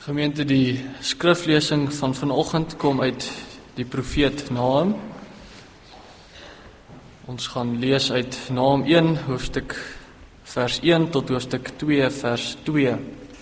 Gemeente, die skriflesing van vanoggend kom uit die profeet Nahum. Ons gaan lees uit Nahum 1, hoofstuk vers 1 tot hoofstuk 2, vers 2.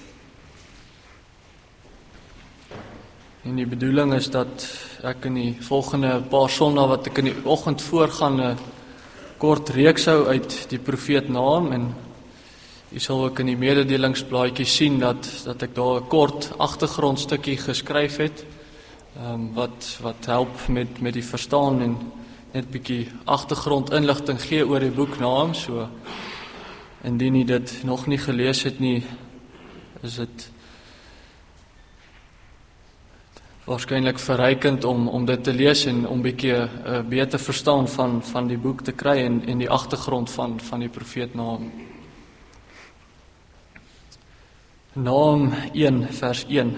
En die bedoeling is dat ek in die volgende paar sondae wat ek in die oggend voorgaan 'n kort reeks hou uit die profeet Nahum, en jy sal ook in die mededelingsblaadjie sien dat ek daar 'n kort agtergrondstukkie geskryf het, wat help met die verstaan en net 'n bietjie agtergrondinligting gee oor die boek Nahum. So indien jy dit nog nie gelees het nie, is dit waarskynlik verrykend om dit te lees en om 'n bietjie beter verstaan van die boek te kry en die agtergrond van die profeet Nahum. Nahum 1 vers 1.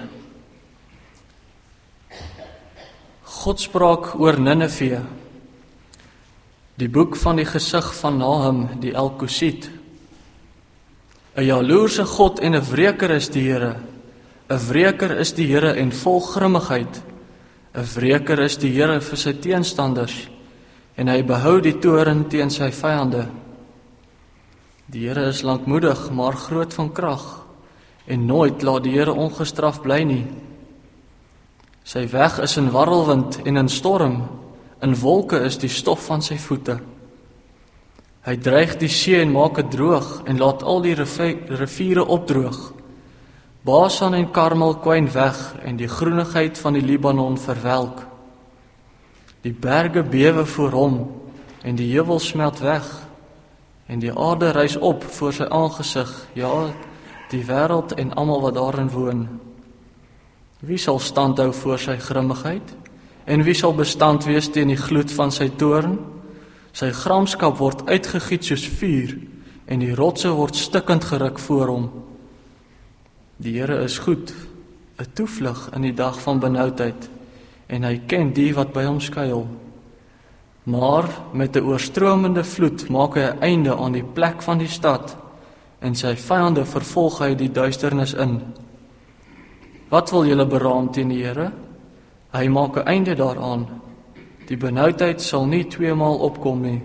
God spraak oor Nineve, die boek van die gesig van Nahum die Elkosit. 'n jaloerse God en 'n wreker is die Here. 'n wreker is die Here en vol grimmigheid. 'n wreker is die Here vir sy teenstanders, en hy behou die toorn teen sy vyande. Die Here is lankmoedig, maar groot van krag, en nooit laat die Here ongestraf bly nie. Sy weg is in warrelwind en in storm, in wolke is die stof van sy voete. Hy dreig die see en maak dit droog, en laat al die riviere opdroog. Basan en Karmel kwyn weg, en die groenigheid van die Libanon verwelk. Die berge bewe voor hom, en die heuwel smelt weg, en die aarde rys op voor sy aangesig, ja, die wêreld en almal wat daarin woon. Wie sal stand hou voor sy grimmigheid? En wie sal bestand wees teen die gloed van sy toorn? Sy gramskap word uitgegiet soos vuur, en die rotse word stikkend geruk voor hom. Die Here is goed, 'n toevlug in die dag van benoudheid, en hy ken die wat by hom skuil. Maar met 'n oorstromende vloed maak hy 'n einde aan die plek van die stad, en sy vyande vervolg hy die duisternis in. Wat wil julle beraam teen die Here? Hy maak 'n einde daaraan. Die benoudheid sal nie tweemaal opkom nie.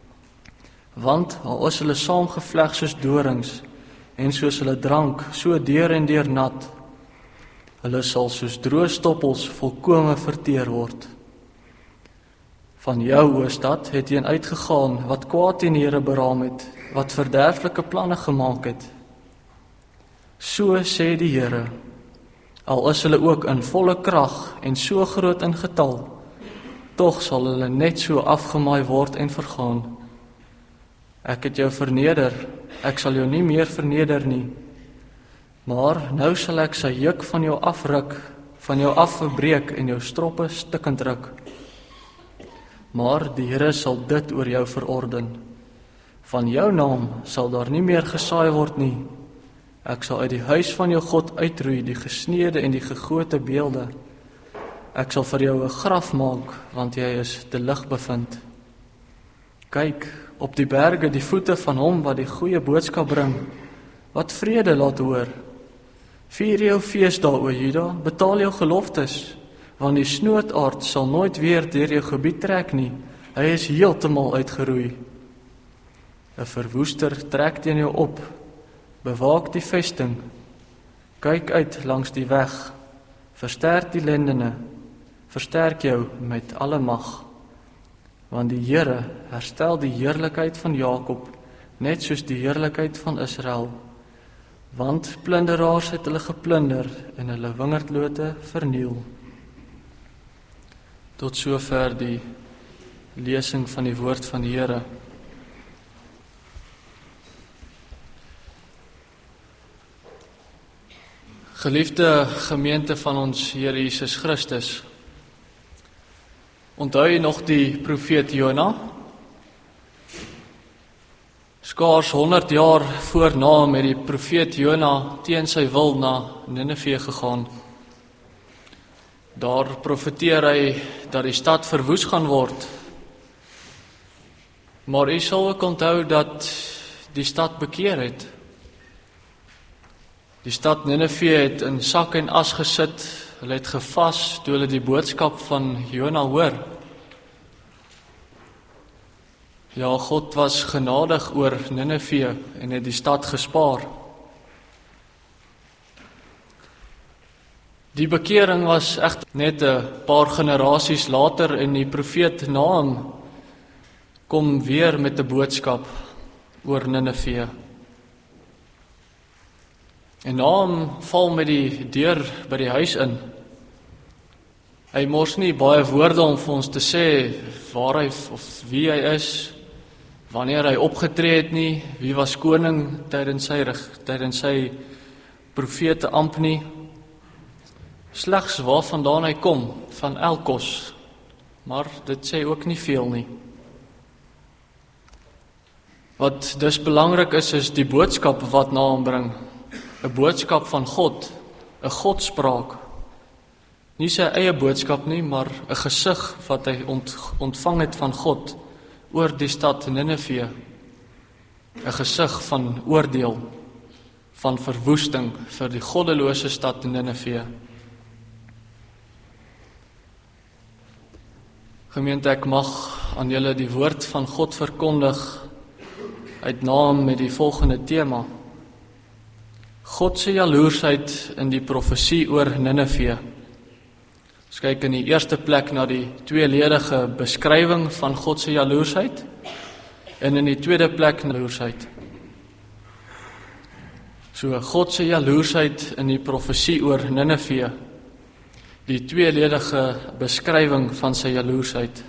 Want al is hulle saamgevleg soos dorings, en soos hulle drank, so deur en deur nat. Hulle sal soos droë stoppels volkome verteer word. Van jou, o stad, het een uitgegaan wat kwaad teen die Here beraam het, wat verderflike planne gemaak het. So sê die Here, al is hulle ook in volle krag en so groot in getal, tog sal hulle net so afgemaai word en vergaan. Ek het jou verneder, ek sal jou nie meer verneder nie. Maar nou sal ek sy juk van jou afruk, van jou afverbreek en jou stroppe stikkend ruk. Maar die Here sal dit oor jou verorden. Van jou naam sal daar nie meer gesaai word nie. Ek sal uit die huis van jou God uitroei die gesneede en die gegote beelde. Ek sal vir jou 'n graf maak, want jy is te lig bevind. Kyk, op die berge die voete van hom wat die goeie boodskap bring, wat vrede laat hoor. Vier jou fees daar, o Juda, betaal jou geloftes, want die snootaard sal nooit weer deur jou gebied trek nie. Hy is heeltemal uitgeroei. 'n verwoester trek teen jou op, bewaak die vesting, kyk uit langs die weg, versterk die lendene, versterk jou met alle mag. Want die Here herstel die heerlikheid van Jakob, net soos die heerlikheid van Israel. Want plunderaars het hulle geplunder en hulle wingerdlote verniel. Tot sover die lesing van die woord van die Here. Geliefde gemeente van ons Here Jesus Christus, onthou jy nog die profeet Jona? Skaars 100 jaar voor Nahum het die profeet Jona teen sy wil na Nineve gegaan. Daar profeteer hy dat die stad verwoes gaan word. Maar jy sal ook onthou dat die stad bekeer het. Die stad Nineve het in sak en as gesit, hulle het gevas toe hulle die boodskap van Jona hoor. Ja, God was genadig oor Nineve en het die stad gespaar. Die bekering was echt net 'n paar generasies later en die profeet Nahum kom weer met 'n boodskap oor Nineve. En Nahum val met die deur by die huis in. Hy mors nie baie woorde om vir ons te sê waar hy of wie hy is, wanneer hy opgetree het nie, wie was koning tydens sy profete ampt nie. Slegs waarvandaan hy kom, van Elkos, maar dit sê ook nie veel nie. Wat dus belangrik is die boodskap wat Nahum bring, 'n boodskap van God, 'n Godspraak. Nie sy eie boodskap nie, maar 'n gesig wat hy ontvang het van God oor die stad Nineve. 'n gesig van oordeel, van verwoesting vir die goddelose stad Nineve. Gemeente, ek mag aan julle die woord van God verkondig uit Nahum met die volgende tema: God se jaloersheid in die profesie oor Nineve. Ons kyk in die eerste plek na die tweeledige beskrywing van God se jaloersheid en in die tweede plek jaloersheid. So God se jaloersheid in die profesie oor Nineve, die tweeledige beskrywing van sy jaloersheid.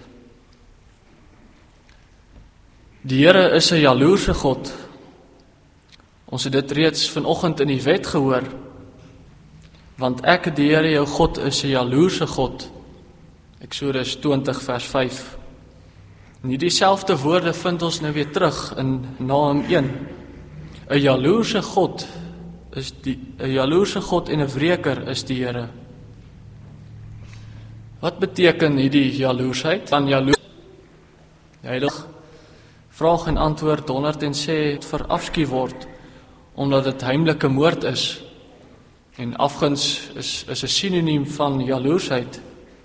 Die Here is 'n jaloerse God. Ons het dit reeds vanoggend in die wet gehoor. Want ek, die Here jou God, is 'n jaloerse God. Eksodus 20 vers 5. Nie dieselfde woorde vind ons nou weer terug in Nahum 1. 'n jaloerse God en 'n wreker is die Here. Wat beteken hierdie jaloersheid? Dan die Heilige vraag en antwoord 106 verafskuw word, omdat dit heimlike moord is. En afguns is 'n sinoniem van jaloersheid.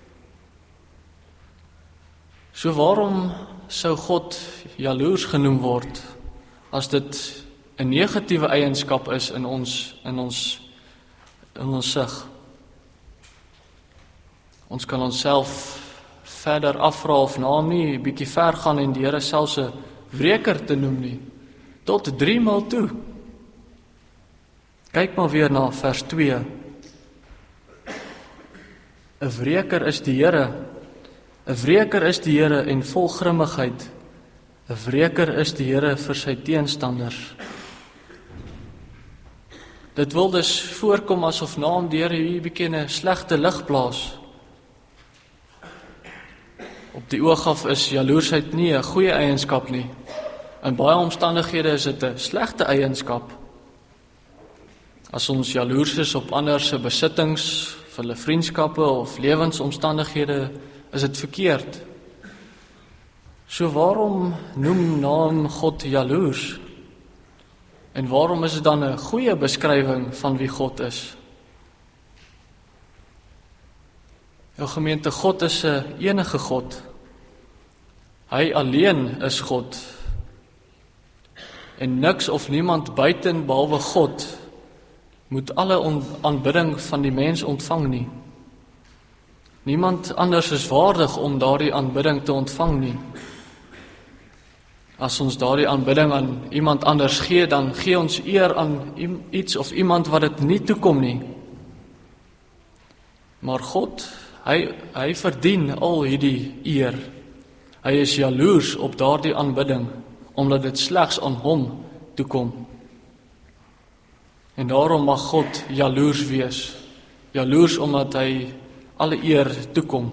So waarom sou God jaloers genoem word, as dit 'n negatiewe eienskap is in ons sig? Ons kan onsself verder afvra of Nahum nie 'n bietjie ver gaan en die Here selfs 'n wreker te noem nie, tot 3 maal toe. Kyk maar weer na vers 2. 'n wreker is die Here. 'n wreker is die Here en vol grimmigheid. 'n wreker is die Here vir sy teenstanders. Dit wil dus voorkom asof Nahum die Here hier 'n bietjie 'n slegte lig plaas. Op die oog af is jaloersheid nie 'n goeie eienskap nie. In baie omstandighede is dit 'n slegte eienskap. As ons jaloers is op ander se besittings, vir hulle vriendskappe of lewensomstandighede, is dit verkeerd. So waarom noem Nahum God jaloers? En waarom is dit dan 'n goeie beskrywing van wie God is? Jou gemeente, God is 'n enige God. Hy alleen is God. En niks of niemand buiten behalwe God moet alle aanbidding van die mens ontvang nie. Niemand anders is waardig om daardie aanbidding te ontvang nie. As ons daardie aanbidding aan iemand anders gee, dan gee ons eer aan iets of iemand wat dit nie toekom nie. Maar God, hy verdien al hierdie eer. Hy is jaloers op daardie aanbidding, omdat dit slegs aan hom toekom. En daarom mag God jaloers wees. Jaloers omdat hy alle eer toekom.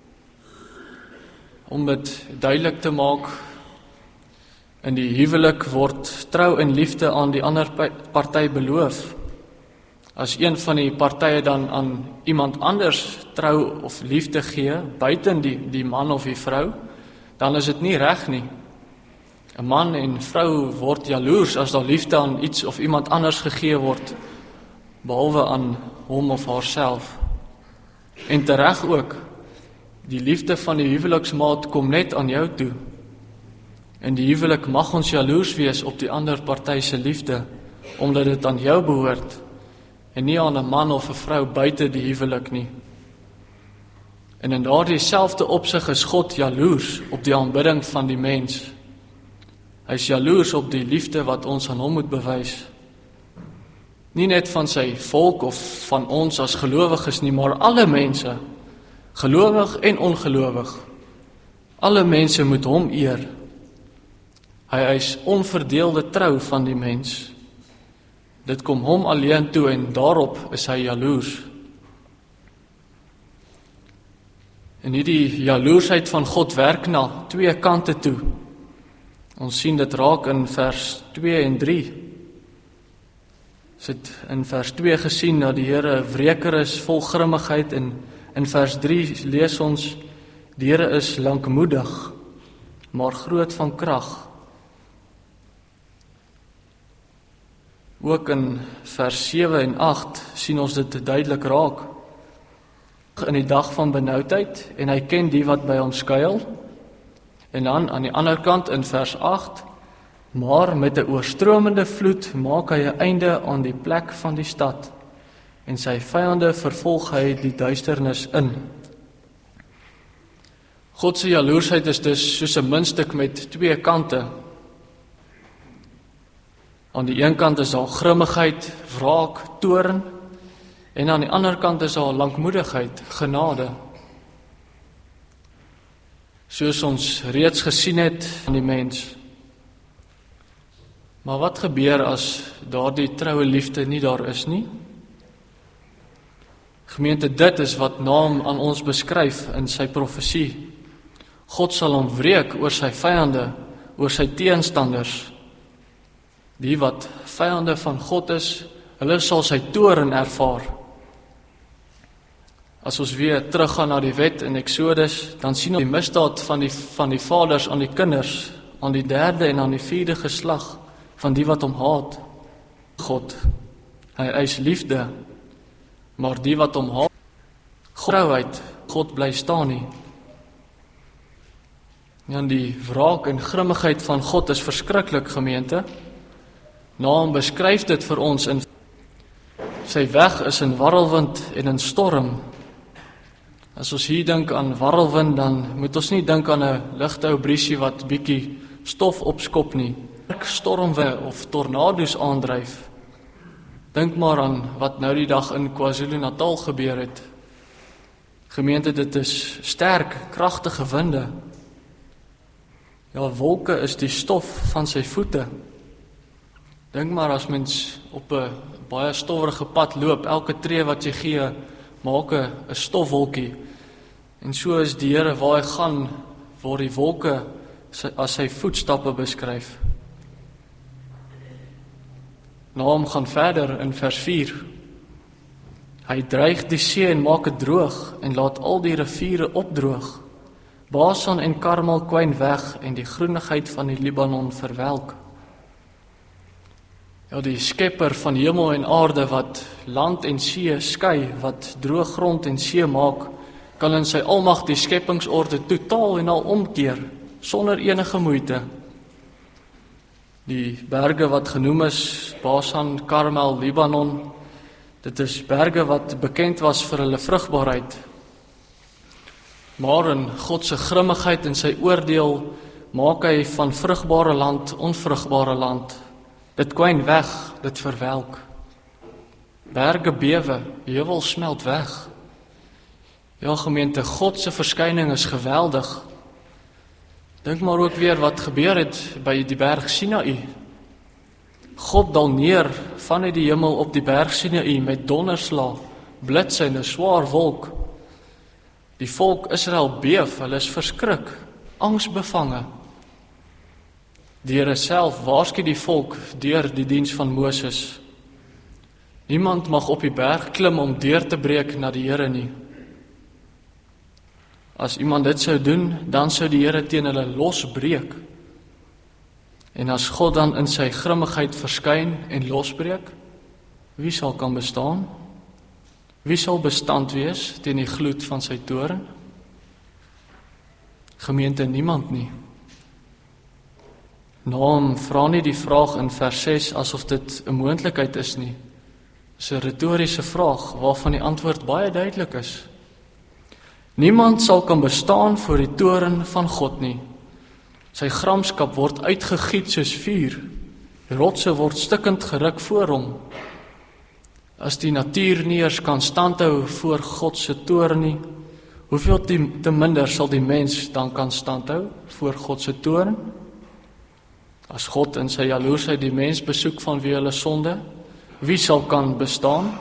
Om dit duidelik te maak, in die huwelik word trou en liefde aan die ander party beloof. As een van die partye dan aan iemand anders trou of liefde gee, buiten die man of die vrou, dan is dit nie reg nie. 'n Man en vrou word jaloers as daar liefde aan iets of iemand anders gegee word, behalwe aan hom of haarself. En tereg ook, die liefde van die huweliksmaat kom net aan jou toe. En die huwelik mag ons jaloers wees op die ander party se liefde, omdat dit aan jou behoort, en nie aan 'n man of 'n vrou buite die huwelik nie. En in daardie selfde opsig is God jaloers op die aanbidding van die mens. Hy is jaloers op die liefde wat ons aan hom moet bewys. Nie net van sy volk of van ons as gelowiges nie, maar alle mense, gelowig en ongelowig. Alle mense moet hom eer. Hy is onverdeelde trou van die mens. Dit kom hom alleen toe en daarop is hy jaloers. En hierdie jaloersheid van God werk na twee kante toe. Ons sien dit raak in vers 2 en 3. Ons het in vers 2 gesien dat die Here 'n wreker is vol grimmigheid, en in vers 3 lees ons, die Here is lankmoedig, maar groot van krag. Ook in vers 7 en 8 sien ons dit duidelik raak. In die dag van benoudheid, en hy ken die wat by hom skuil. En dan aan die ander kant in vers 8, maar met 'n oorstromende vloed maak hy 'n einde aan die plek van die stad, en sy vyande vervolg hy die duisternis in. God se jaloersheid is dus soos 'n muntstuk met twee kante. Aan die een kant is daar grimmigheid, wraak, toorn, en aan die ander kant is daar lankmoedigheid, genade. Soos ons reeds gesien het aan die mens. Maar wat gebeur as daardie troue liefde nie daar is nie? Gemeente, dit is wat Naam aan ons beskryf in sy profesie. God sal hom wreek oor sy vyande, oor sy teenstanders. Die wat vyande van God is, hulle sal sy toorn ervaar. As ons weer teruggaan na die wet in Exodus, dan sien ons die misdaad van die vaders aan die kinders, aan die derde en aan die vierde geslag van die wat hom haat. God, hy eis liefde, maar die wat hom haat, trouheid, God bly staan nie. Ja, die wraak en grimmigheid van God is verskriklik, gemeente. Naam beskryf dit vir ons in sy weg is in warrelwind en in storm. As ons hier dink aan warrelwind, dan moet ons nie dink aan 'n ligte ou briesie wat bietjie stof opskop nie. Stormwind of tornado's aandryf. Dink maar aan wat nou die dag in KwaZulu-Natal gebeur het. Gemeente, dit is sterk, kragtige winde. Ja, wolke is die stof van sy voete. Dink maar as mens op 'n baie stowwerige pad loop, elke tree wat jy gee, maak 'n stofwolkie. En so is die Here waar hy gaan, waar die wolke as sy voetstappe beskryf. Naam gaan verder in vers 4. Hy dreig die see en maak dit droog en laat al die riviere opdroog. Basan en Karmel kwyn weg en die groenigheid van die Libanon verwelk. Ja, die skepper van hemel en aarde wat land en see skei, wat droë grond en see maak, kan in sy almag die skepingsorde totaal en al omkeer, sonder enige moeite. Die berge wat genoem is, Basan, Karmel, Libanon, dit is berge wat bekend was vir hulle vrugbaarheid. Maar in God se grimmigheid en sy oordeel maak hy van vrugbare land onvrugbare land. Dit kwyn weg, dit verwelk. Berge bewe, heuwel smelt weg. Ja, gemeente, God se verskyning is geweldig. Dink maar ook weer wat gebeur het by die berg Sinaï. God dal neer vanuit die hemel op die berg Sinaï met donderslag, blitse en 'n swaar wolk. Die volk Israel beef, hulle is verskrik, angsbevange. Die Here self waarsku die volk deur die diens van Moses. Niemand mag op die berg klim om deur te breek na die Here nie. As iemand dit sou doen, dan sou die Here teen hulle losbreek. En as God dan in sy grimmigheid verskyn en losbreek, wie sal kan bestaan? Wie sal bestand wees teen die gloed van sy toorn? Gemeente, niemand nie. Nahum vra nie die vraag in vers 6 asof dit 'n moontlikheid is nie. Dis 'n retoriese vraag waarvan die antwoord baie duidelik is. Niemand sal kan bestaan voor die toorn van God nie. Sy gramskap word uitgegiet soos vuur. Die rotse word stikkend geruk voor hom. As die natuur nie eers kan standhou voor God se toorn nie, hoeveel te minder sal die mens dan kan standhou voor God se toorn? As God in sy jaloersheid die mens besoek vanweë hulle sonde, wie sal kan bestaan?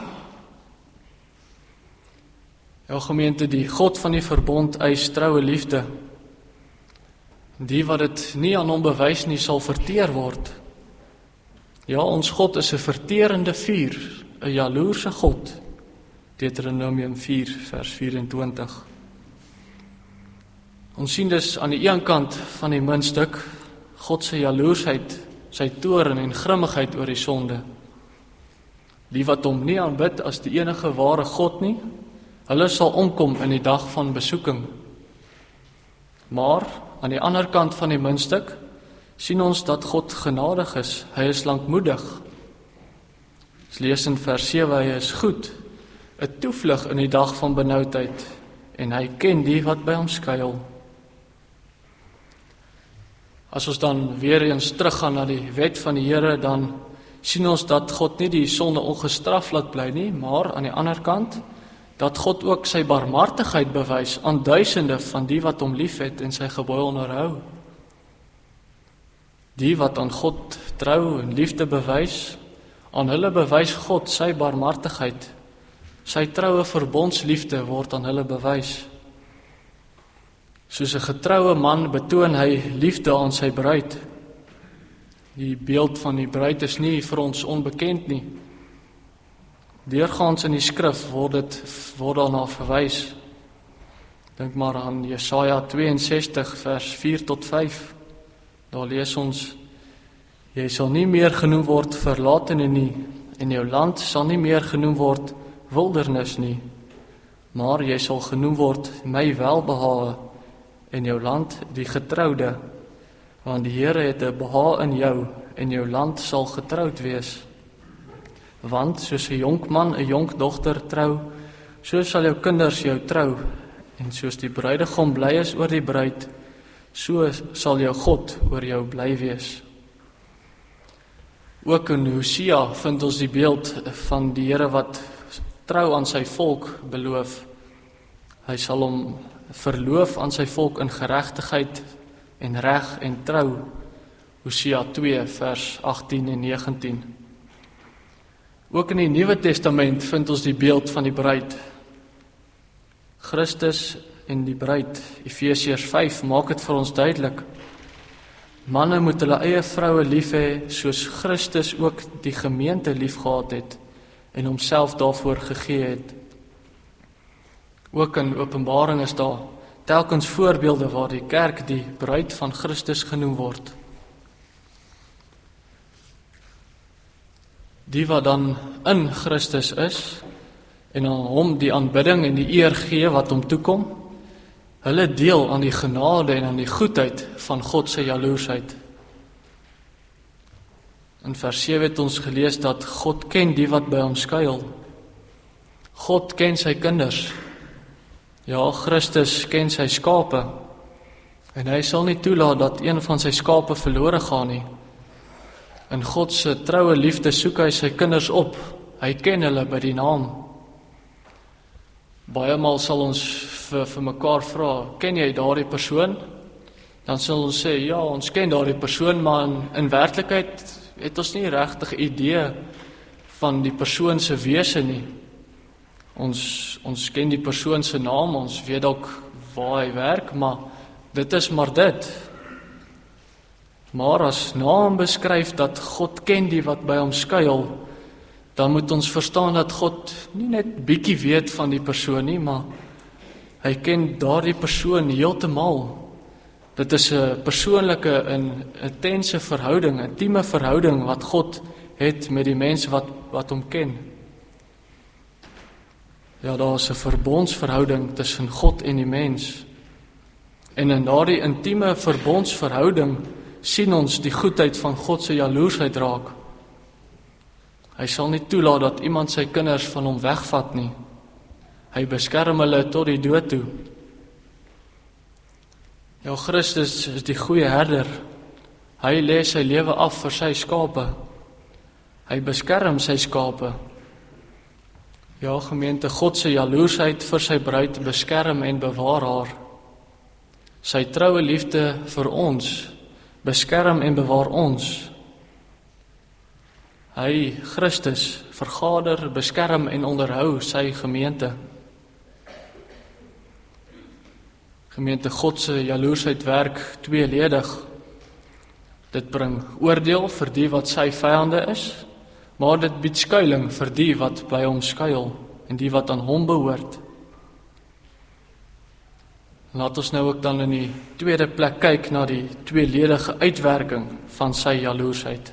Ja, gemeente, die God van die verbond eis troue liefde. Die wat dit nie aan hom bewys nie, sal verteer word. Ja, ons God is 'n verterende vuur, 'n jaloerse God. Deuteronomium 4 vers 24. Ons sien dus aan die een kant van die muntstuk God se jaloersheid, sy toorn en grimmigheid oor die sonde. Die wat hom nie aanbid as die enige ware God nie, hulle sal omkom in die dag van besoeking. Maar aan die ander kant van die muntstuk sien ons dat God genadig is, hy is lankmoedig. Ons lees in vers 7, hy is goed, 'n toevlug in die dag van benoudheid, en hy ken die wat by hom skuil. As ons dan weer eens teruggaan na die wet van die Here, dan sien ons dat God nie die sonde ongestraf laat bly nie, maar aan die ander kant, dat God ook sy barmhartigheid bewys aan duisende van die wat hom liefhet en sy gebooie onderhou. Die wat aan God trou en liefde bewys, aan hulle bewys God sy barmhartigheid. Sy troue verbondsliefde word aan hulle bewys. Soos 'n getroue man betoon hy liefde aan sy bruid. Die beeld van die bruid is nie vir ons onbekend nie. Deurgaans in die skrif word daarna verwys. Dink maar aan Jesaja 62 vers 4 tot 5. Daar lees ons: Jy sal nie meer genoem word verlatene nie, en jou land sal nie meer genoem word wildernis nie, maar jy sal genoem word my welbehae, en jou land die getroude, want die Here het 'n behae in jou, en jou land sal getroud wees. Want soos 'n jonkman 'n jonkdogter trou, so sal jou kinders jou trou, en soos die bruidegom bly is oor die bruid, so sal jou God oor jou bly wees. Ook in Hosea vind ons die beeld van die Here wat trou aan sy volk beloof. Hy sal hom verloof aan sy volk in geregtigheid en reg en trou. Hosea 2 vers 18 en 19. Ook in die Nuwe Testament vind ons die beeld van die bruid. Christus en die bruid. Efesiërs 5 maak dit vir ons duidelik. Manne moet hulle eie vroue lief hê, soos Christus ook die gemeente liefgehad het en homself daarvoor gegee het. Ook in Openbaring is daar telkens voorbeelde waar die kerk die bruid van Christus genoem word. Die wat dan in Christus is en aan hom die aanbidding en die eer gee wat hom toekom, hulle deel aan die genade en aan die goedheid van God se jaloersheid. In vers 7 het ons gelees dat God ken die wat by hom skuil. God ken sy kinders. Ja, Christus ken sy skape. En hy sal nie toelaat dat een van sy skape verlore gaan nie. In God se troue liefde soek hy sy kinders op. Hy ken hulle by die naam. Baie maal sal ons vir mekaar vra, ken jy daardie persoon? Dan sal ons sê, ja, ons ken daardie persoon, maar in werklikheid het ons nie regtig idee van die persoon se wese nie. Ons ken die persoon se naam, ons weet ook waar hy werk, maar dit is maar dit. Maar as naam beskryf dat God ken die wat by hom skuil, dan moet ons verstaan dat God nie net bietjie weet van die persoon nie, maar hy ken daardie persoon heeltemal. Dit is 'n persoonlike en intense verhouding, 'n intieme verhouding wat God het met die mense wat hom ken. Ja, daar is 'n verbondsverhouding tussen God en die mens. En in daardie intieme verbondsverhouding sien ons die goedheid van God se jaloesheid raak. Hy sal nie toelaat dat iemand sy kinders van hom wegvat nie. Hy beskerm hulle tot die dood toe. Ja, Christus is die goeie herder. Hy lê sy lewe af vir sy skape. Hy beskerm sy skape. Ja, gemeente, God se jaloesheid vir sy bruid beskerm en bewaar haar. Sy troue liefde vir ons beskerm en bewaar ons. Hy, Christus, vergader, beskerm en onderhou sy gemeente. Gemeente, God se jaloesheid werk tweeledig. Dit bring oordeel vir die wat sy vyande is, maar dit bied skuiling vir die wat by hom skuil en die wat aan hom behoort. Laat ons nou ook dan in die tweede plek kyk na die tweeledige uitwerking van sy jaloesheid.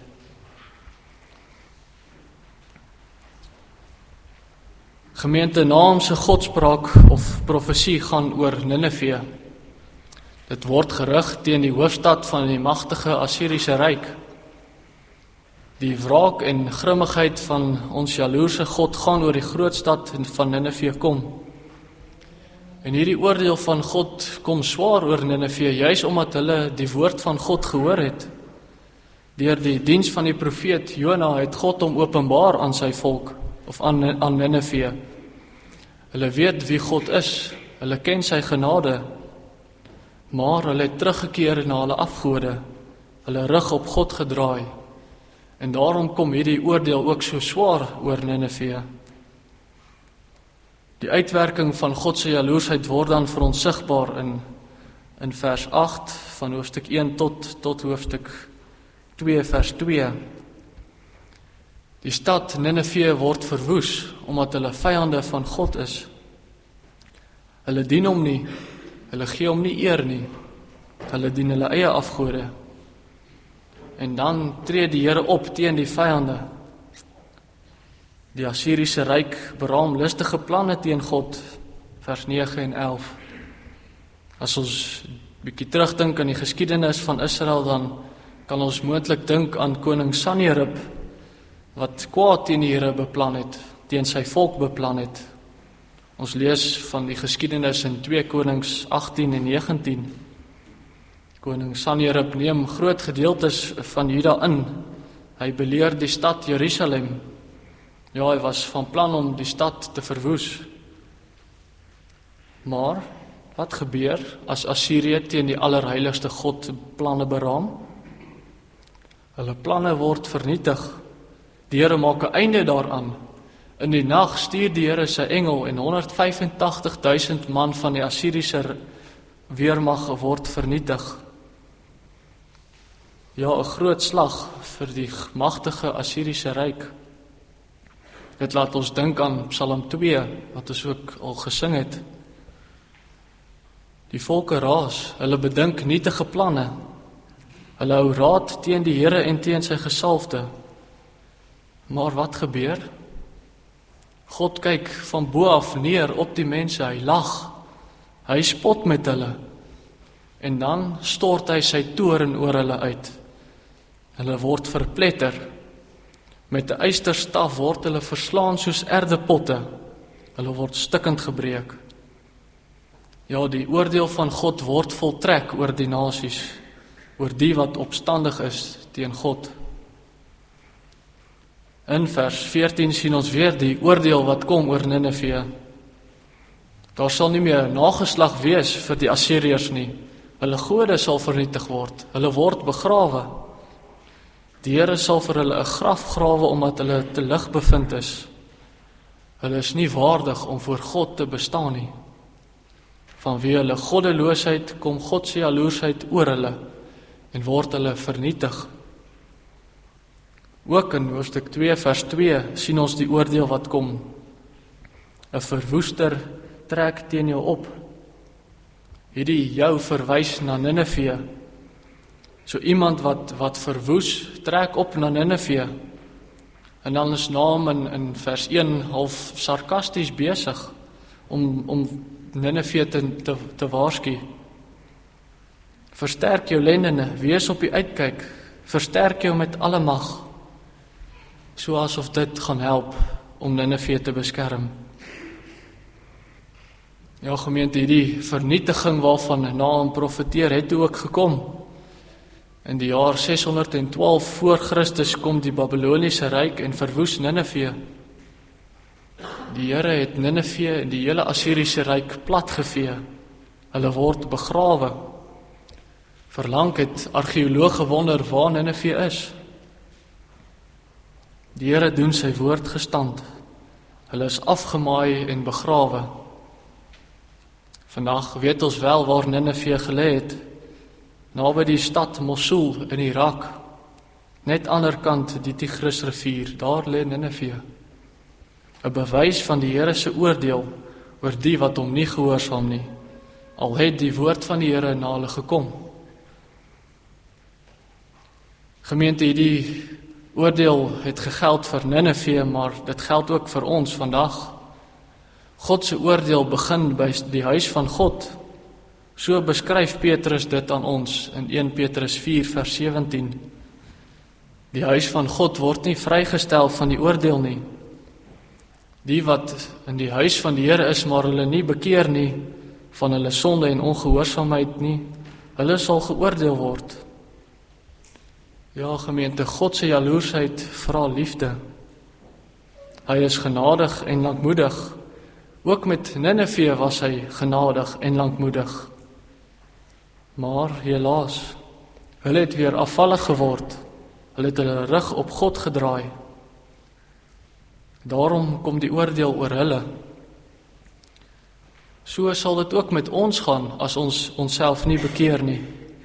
Gemeente, Nahum se godspraak of profesie gaan oor Nineve. Dit word gerig teen die hoofstad van die magtige Assiriese ryk. Die wraak en grimmigheid van ons jaloerse God gaan oor die grootstad van Nineve kom. En hierdie oordeel van God kom swaar oor Nineve, juis omdat hulle die woord van God gehoor het. Deur die diens van die profeet Jona het God hom openbaar aan sy volk, of aan Nineve. Hulle weet wie God is, hulle ken sy genade, maar hulle het teruggekeer na hulle afgode, hulle rug op God gedraai, en daarom kom hierdie oordeel ook so swaar oor Nineve. Die uitwerking van God se jaloesheid word dan vir ons sigbaar in vers 8 van hoofstuk 1 tot hoofstuk 2 vers 2. Die stad Nineve word verwoes, omdat hulle vyande van God is. Hulle dien hom nie, hulle gee hom nie eer nie, hulle dien hulle eie afgode. En dan tree die Here op teen die vyande. Die Assiriese ryk beraam listige planne teen God, vers 9 en 11. As ons bietjie terugdink aan die geskiedenis van Israel, dan kan ons moontlik dink aan koning Sanherib, wat kwaad teen die Here beplan het, teen sy volk beplan het. Ons lees van die geskiedenis in 2 Konings 18 en 19. Koning Sanherib neem groot gedeeltes van Juda in. Hy beleer die stad Jerusalem. Ja, hy was van plan om die stad te verwoes. Maar wat gebeur as Assirië teen die allerheiligste God planne beraam? Hulle planne word vernietig. Die Here maak 'n einde daaraan. In die nag stuur die Here sy engel en 185.000 man van die Assiriese weermag word vernietig. Ja, 'n groot slag vir die magtige Assiriese ryk. Dit laat ons dink aan Psalm 2, wat ons ook al gesing het. Die volke raas, hulle bedink nietige planne. Hulle hou raad teen die Here en teen sy gesalfde. Maar wat gebeur? God kyk van bo af neer op die mense, hy lag, hy spot met hulle, en dan stort hy sy toorn oor hulle uit. Hulle word verpletter, met 'n ysterstaf word hulle verslaan soos erdepotte, hulle word stikkend gebreek. Ja, die oordeel van God word voltrek oor die nasies, oor die wat opstandig is teen God. In vers 14 sien ons weer die oordeel wat kom oor Nineve. Daar sal nie meer nageslag wees vir die Assiriërs nie. Hulle gode sal vernietig word. Hulle word begrawe. Die Here sal vir hulle 'n graf grawe omdat hulle te lig bevind is. Hulle is nie waardig om voor God te bestaan nie. Vanweë hulle goddeloosheid kom God se jaloesheid oor hulle en word hulle vernietig. Ook in hoofstuk 2 vers 2 sien ons die oordeel wat kom. 'n Verwoester trek teen jou op. Hierdie jou verwys na Nineve. So iemand wat verwoes, trek op na Nineve. En dan is Naam in vers 1 half sarkasties besig om Nineve te waarsku. Versterk jou lendene, wees op die uitkyk, versterk jou met alle mag, so asof dit gaan help om Nineve te beskerm. Ja, gemeente, hierdie vernietiging waarvan Naam profeteer, het toe ook gekom. In die jaar 612 voor Christus kom die Babyloniese ryk en verwoes Nineve. Die Here het Nineve en die hele Assiriese ryk platgevee. Hulle word begrawe. Verlang het argeologe wonder waar Nineve is. Die Here doen sy woord gestand. Hulle is afgemaai en begrawe. Vandag weet ons wel waar Nineve gelê het, naby die stad Mosul in Irak, net ander kant die Tigrisrivier, daar lê Nineve. 'n bewys van die Here se oordeel oor die wat hom nie gehoorsaam nie, al het die woord van die Here na hulle gekom. Gemeente, hierdie oordeel het gegeld vir Nineve, maar dit geld ook vir ons vandag. God se oordeel begin by die huis van God. So beskryf Petrus dit aan ons in 1 Petrus 4 vers 17. Die huis van God word nie vrygestel van die oordeel nie. Die wat in die huis van die Here is, maar hulle nie bekeer nie, van hulle sonde en ongehoorsaamheid nie, hulle sal geoordeel word. Ja, gemeente, God se jaloersheid vra liefde. Hy is genadig en lankmoedig. Ook met Nineve was hy genadig en lankmoedig. Maar helaas, hulle het weer afvallig geword. Hulle het hulle rug op God gedraai. Daarom kom die oordeel oor hulle. So sal dit ook met ons gaan as ons onsself nie bekeer nie.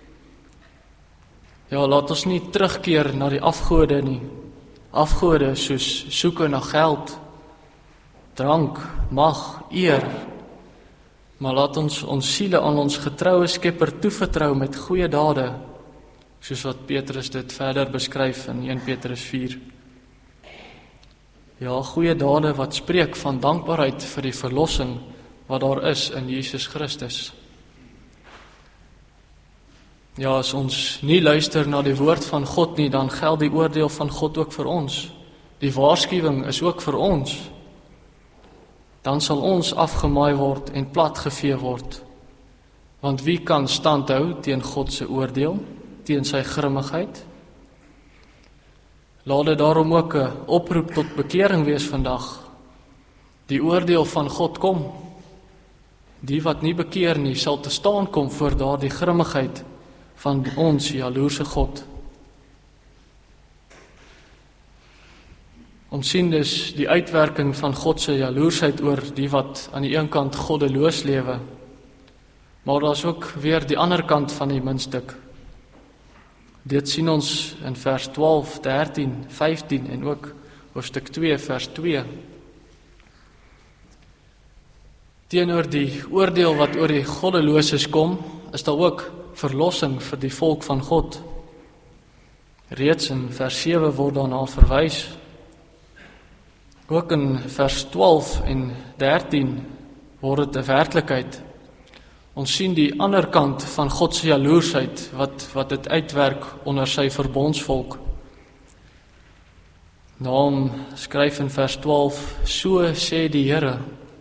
Ja, laat ons nie terugkeer na die afgode nie. Afgode soos soeke na geld, drank, mag, eer. Maar laat ons siele aan ons getroue Skepper toevertrou met goeie dade, soos wat Petrus dit verder beskryf in 1 Petrus 4. Ja, goeie dade wat spreek van dankbaarheid vir die verlossing wat daar is in Jesus Christus. Ja, as ons nie luister na die woord van God nie, dan geld die oordeel van God ook vir ons. Die waarskuwing is ook vir ons. Dan sal ons afgemaai word en platgevee word. Want wie kan standhou teen God se oordeel, teen sy grimmigheid? Laat dit daarom ook 'n oproep tot bekering wees vandag. Die oordeel van God kom. Die wat nie bekeer nie, sal te staan kom voor daardie grimmigheid van ons jaloerse God. Ons sien dus die uitwerking van God se jaloersheid oor die wat aan die een kant goddeloos lewe. Maar daar is ook weer die ander kant van die muntstuk. Dit sien ons in vers 12, 13, 15 en ook hoofstuk 2 vers 2. Teenoor die oordeel wat oor die goddeloses kom, is daar ook verlossing vir die volk van God. Reeds in vers 7 word daarna verwys. Ook in vers 12 en 13 word dit 'n werklikheid. Ons sien die ander kant van God se jaloersheid wat dit uitwerk onder sy verbondsvolk. Naam skryf in vers 12, so sê die Here.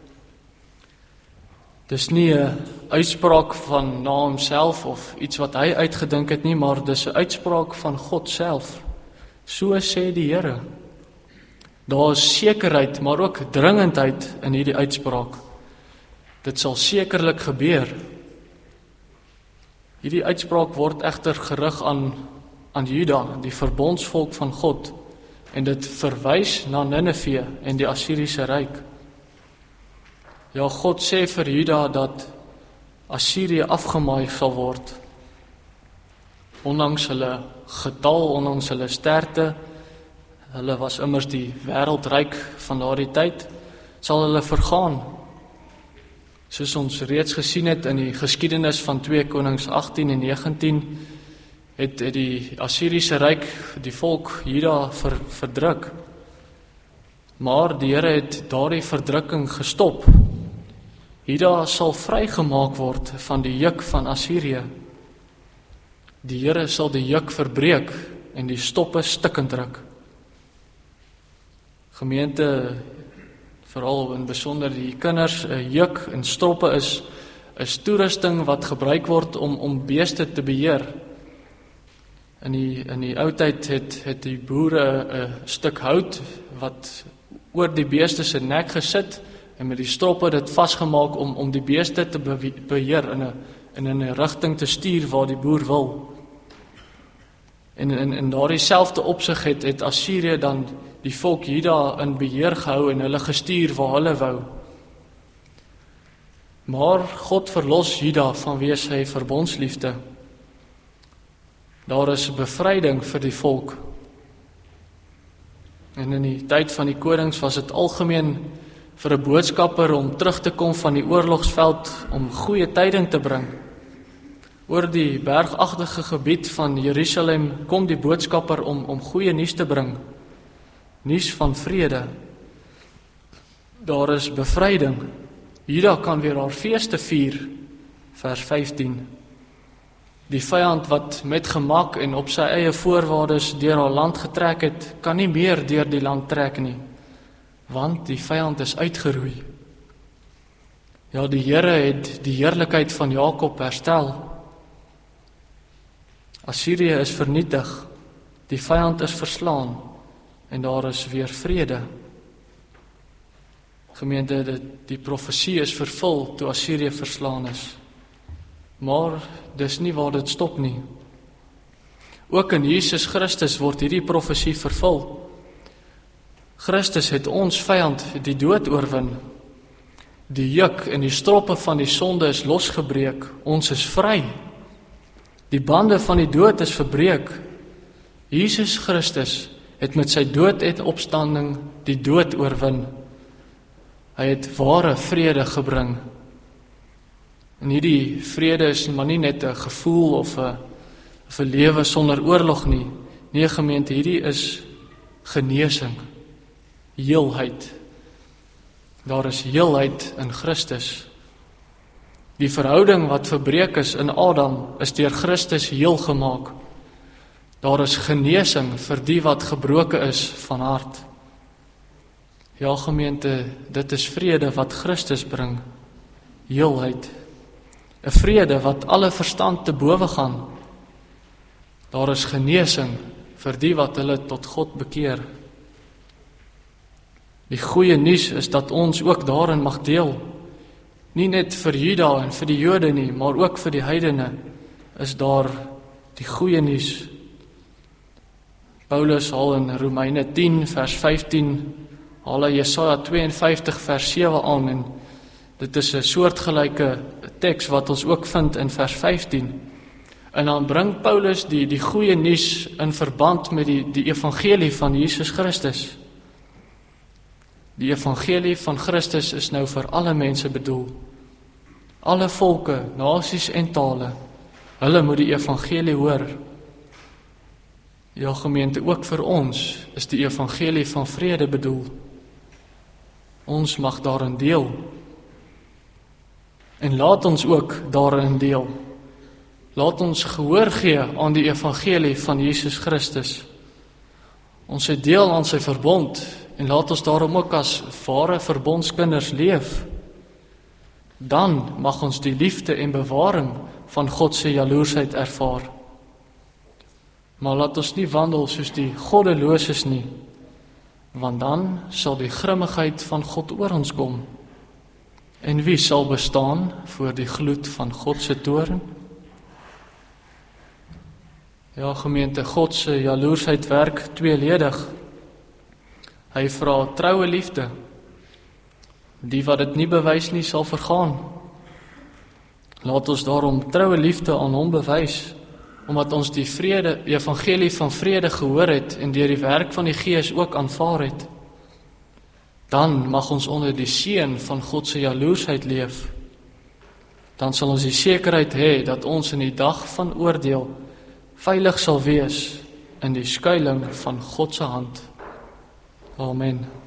Dis nie 'n uitspraak van Naam self of iets wat hy uitgedink het nie, maar dis 'n uitspraak van God self. So sê die Here. Daar is sekerheid, maar ook dringendheid in hierdie uitspraak. Dit sal sekerlik gebeur. Hierdie uitspraak word egter gerig aan Juda, die verbondsvolk van God, en dit verwys na Nineve en die Assiriese ryk. Ja, God sê vir Juda dat Assirië afgemaai sal word. Ondanks hulle getal, ondanks hulle sterkte, hulle was immers die wêreldryk van daardie tyd, sal hulle vergaan. Soos ons reeds gesien het in die geskiedenis van 2 Konings 18 en 19, het die Assiriese ryk die volk Juda verdruk. Maar die Here het daardie verdrukking gestop. Juda sal vrygemaak word van die juk van Assirië. Die Here sal die juk verbreek en die stoppe stikkend druk. Gemeente, veral in besonder die kinders, 'n juk en stroppe is toerusting wat gebruik word om beeste te beheer. In die ou tyd het die boere 'n stuk hout wat oor die beeste se nek gesit en met die stroppe dit vasgemaak om die beeste te beheer in 'n rigting te stuur waar die boer wil. En in daardie selfde opsig het Assirië dan die volk Juda in beheer gehou en hulle gestuur waar hulle wou. Maar God verlos Juda vanweë sy verbondsliefde. Daar is bevryding vir die volk. En in die tyd van die konings was dit algemeen vir 'n boodskapper om terug te kom van die oorlogsveld om goeie tyding te bring. Oor die bergagtige gebied van Jerusalem kom die boodskapper om goeie nuus te bring. Nuus van vrede. Daar is bevryding. Juda kan weer haar feeste vier. Vers 15. Die vyand wat met gemak en op sy eie voorwaardes deur haar land getrek het, kan nie meer deur die land trek nie, want die vyand is uitgeroei. Ja, die Here het die heerlikheid van Jakob herstel. Assirië is vernietig, die vyand is verslaan en daar is weer vrede. Gemeente, die profesie is vervul toe Assirië verslaan is. Maar dis nie waar dit stop nie. Ook in Jesus Christus word hierdie profesie vervul. Christus het ons vyand die dood oorwin. Die juk en die stroppe van die sonde is losgebreek. Ons is vry. Die bande van die dood is verbreek. Jesus Christus het met sy dood en opstanding die dood oorwin. Hy het ware vrede gebring. En hierdie vrede is maar nie net 'n gevoel of 'n lewe sonder oorlog nie. Nee, gemeente, hierdie is genesing, heelheid. Daar is heelheid in Christus. Die verhouding wat verbreek is in Adam is deur Christus heel gemaak. Daar is genesing vir die wat gebroken is van hart. Ja, gemeente, dit is vrede wat Christus bring. Heelheid. 'n vrede wat alle verstand te bowe gaan. Daar is genesing vir die wat hulle tot God bekeer. Die goeie nuus is dat ons ook daarin mag deel. Nie net vir Juda en vir die Jode nie, maar ook vir die heidene is daar die goeie nuus. Paulus haal in Romeine 10 vers 15, haal hy Jesaja 52 vers 7 aan en dit is 'n soortgelyke teks wat ons ook vind in vers 15. En dan bring Paulus die goeie nuus in verband met die evangelie van Jesus Christus. Die evangelie van Christus is nou vir alle mense bedoel. Alle volke, nasies en tale, hulle moet die evangelie hoor. Ja, gemeente, ook vir ons is die evangelie van vrede bedoel. Ons mag daarin deel. En laat ons ook daarin deel. Laat ons gehoor gee aan die evangelie van Jesus Christus. Ons het deel aan sy verbond en laat ons daarom ook as ware verbondskinders leef. Dan mag ons die liefde en bewaring van God se jaloersheid ervaar. Maar laat ons nie wandel soos die goddeloses nie, want dan sal die grimmigheid van God oor ons kom. En wie sal bestaan voor die gloed van God se toorn? Ja, gemeente, God se jaloersheid werk tweeledig. Hy vra troue liefde. Die wat dit nie bewys nie, sal vergaan. Laat ons daarom troue liefde aan hom bewys, omdat ons die evangelie van vrede gehoor het en deur die werk van die Gees ook aanvaar het. Dan mag ons onder die seën van God se jaloersheid leef. Dan sal ons die sekerheid hê dat ons in die dag van oordeel veilig sal wees in die skuiling van God se hand. Amen.